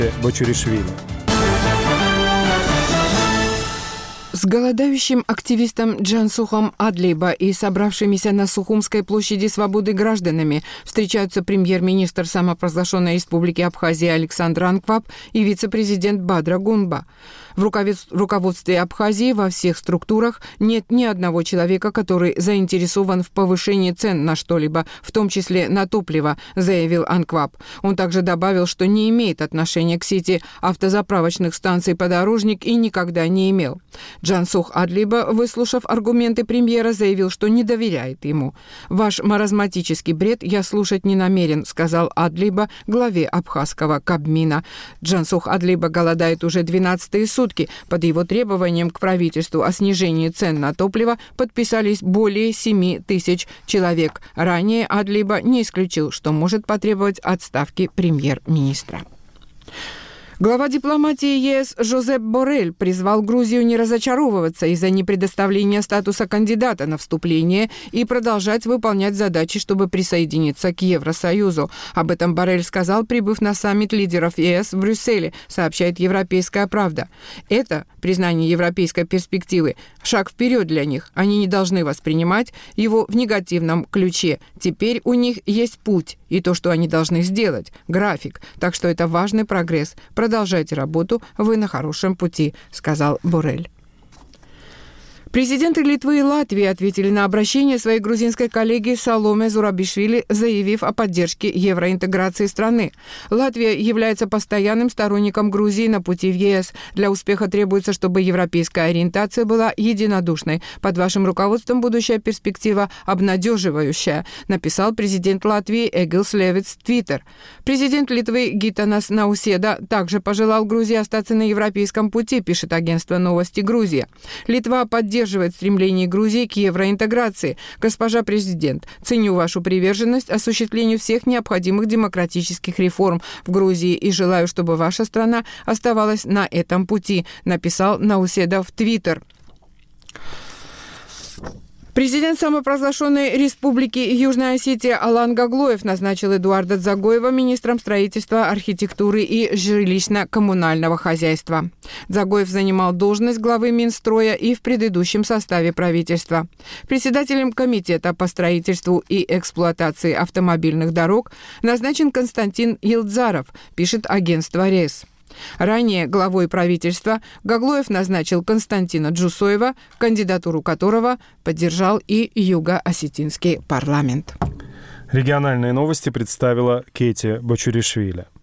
Бочуришвили. С голодающим активистом Джансухом Адлиба и собравшимися на Сухумской площади Свободы гражданами встречаются премьер-министр самопровозглашенной республики Абхазия Александр Анкваб и вице-президент Бадра Гунба. В руководстве Абхазии во всех структурах нет ни одного человека, который заинтересован в повышении цен на что-либо, в том числе на топливо, заявил Анкваб. Он также добавил, что не имеет отношения к сети автозаправочных станций «Подорожник» и никогда не имел. Джансух Адлиба, выслушав аргументы премьера, заявил, что не доверяет ему. «Ваш маразматический бред я слушать не намерен», сказал Адлиба главе абхазского Кабмина. Джансух Адлиба голодает уже 12-е сутки. Под его требованием к правительству о снижении цен на топливо подписались более 7 тысяч человек. Ранее Адлиба не исключил, что может потребовать отставки премьер-министра. Глава дипломатии ЕС Жозеп Боррель призвал Грузию не разочаровываться из-за непредоставления статуса кандидата на вступление и продолжать выполнять задачи, чтобы присоединиться к Евросоюзу. Об этом Боррель сказал, прибыв на саммит лидеров ЕС в Брюсселе, сообщает «Европейская правда». Это признание европейской перспективы – шаг вперед для них. Они не должны воспринимать его в негативном ключе. Теперь у них есть путь и то, что они должны сделать – график. Так что это важный прогресс. Продолжайте работу, вы на хорошем пути, сказал Боррель. Президенты Литвы и Латвии ответили на обращение своей грузинской коллеги Саломе Зурабишвили, заявив о поддержке евроинтеграции страны. Латвия является постоянным сторонником Грузии на пути в ЕС. Для успеха требуется, чтобы европейская ориентация была единодушной. Под вашим руководством будущая перспектива обнадеживающая, написал президент Латвии Эгилс Левитс в Твиттер. Президент Литвы Гитанас Науседа также пожелал Грузии остаться на европейском пути, пишет агентство «Новости Грузия». Литва поддерживает стремление Грузии к евроинтеграции. Госпожа президент, ценю вашу приверженность осуществлению всех необходимых демократических реформ в Грузии и желаю, чтобы ваша страна оставалась на этом пути, написал Науседа в Твиттер. Президент самопровозглашенной республики Южная Осетия Алан Гаглоев назначил Эдуарда Дзагоева министром строительства, архитектуры и жилищно-коммунального хозяйства. Дзагоев занимал должность главы Минстроя и в предыдущем составе правительства. Председателем комитета по строительству и эксплуатации автомобильных дорог назначен Константин Елдзаров, пишет агентство РЕС. Ранее главой правительства Гаглоев назначил Константина Джусоева, кандидатуру которого поддержал и Юго-Осетинский парламент. Региональные новости представила Кети Бочуришвили.